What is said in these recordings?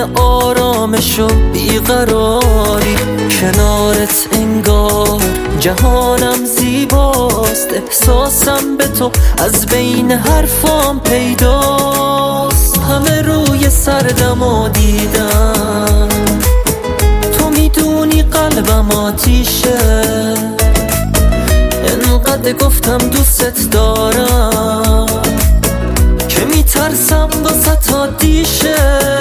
آرامش و بیقراری، کنارت انگار جهانم زیباست. احساسم به تو از بین حرفام پیداست. همه روی سردمو دیدم، تو میدونی قلبم آتیشه. انقدر گفتم دوست دارم که میترسم واسه عادیشه.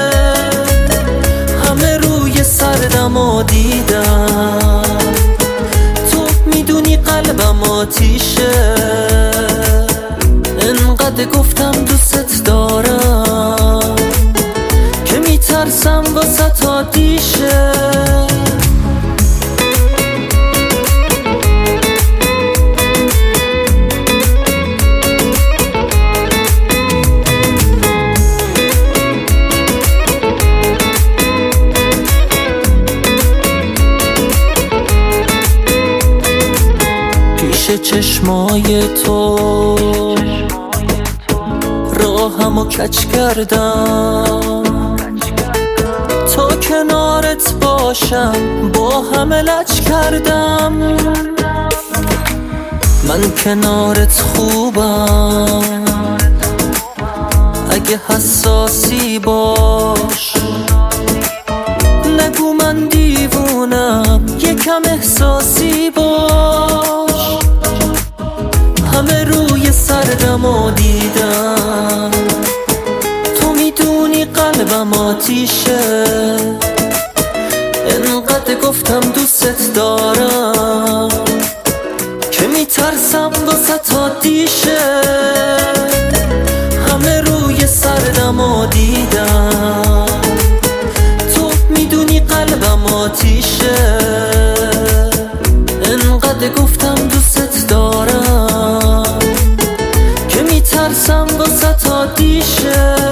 همه روی سردمو دیدم، تو میدونی قلبم آتیشه. انقدر گفتم دوست دارم که میترسم واسه عادیشه. چشمای تو راهمو کج کردم، تا کنارت باشم با همه لج کردم. من کنارت خوبم، اگه حساسی باش. نگو من دیوونم، یکم احساسی باش. همه روی سردمو دیدم، تو میدونی قلبم آتیشه. انقدر گفتم دوست دارم که میترسم واسه عادیشه. همه روی سردمو دیدم، تو میدونی قلبم آتیشه. انقدر گفتم دوست دارم که میترسم واسه عادیشه.